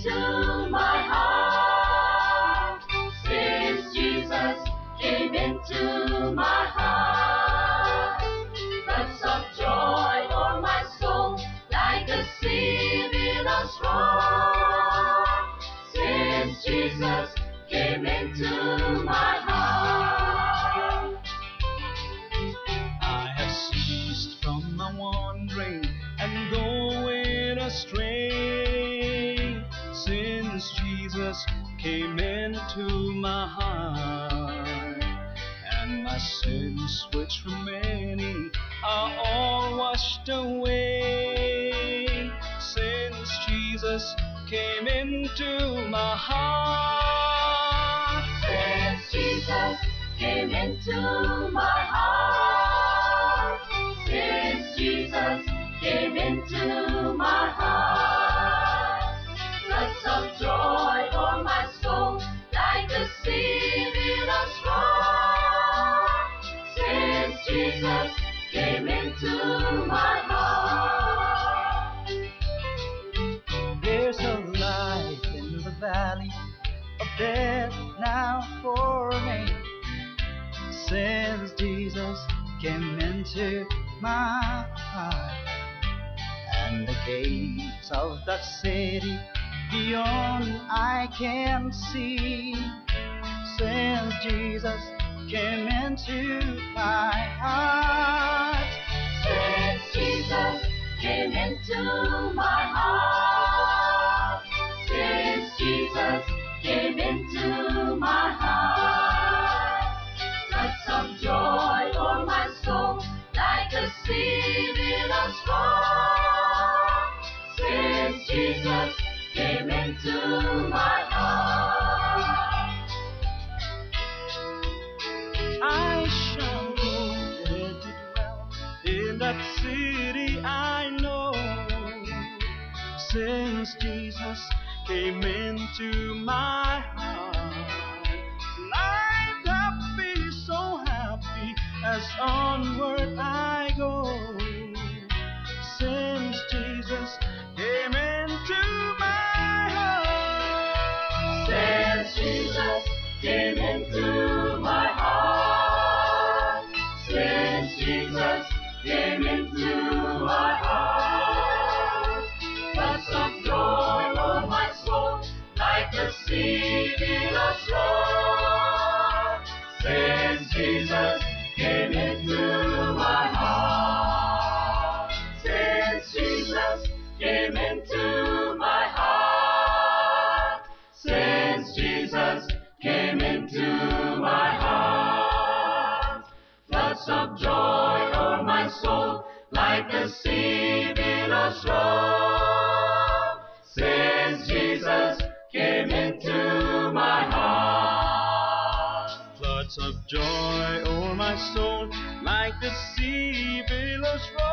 into my heart. Since Jesus came into my heart, floods of joy o'er my soul, like a sea billows roll. Since Jesus came into my heart, I have ceased from my wandering and going astray, since Jesus came into my heart, and my sins, which were many, are all washed away, since Jesus came into my heart. since Jesus came into my heart, since Jesus came into my heart, floods of joy o'er my soul, like a sea billows roll. Since Jesus came into my heart, There's a light in the valley of death now for me, since Jesus came into my heart, and the gates of that city beyond I can see, since Jesus came into my heart. since Jesus came into my heart, since Jesus came into my heart, floods of joy o'er my soul, like a sea billows roll. Since Jesus came into my heart, I shall go there to dwell in that city I know, since Jesus came into my heart. Life happy, so happy, as onward I go, since Jesus came into my heart. since Jesus came into my heart, since Jesus came into my heart, floods of joy o'er my soul, like the sea billows roll. Since Jesus came into my heart, since Jesus came into my heart, since Jesus came into my heart, floods of joy o'er my soul, like the sea billows roll. Since Jesus came into my heart, Floods of joy o'er my soul, like the sea billows roll.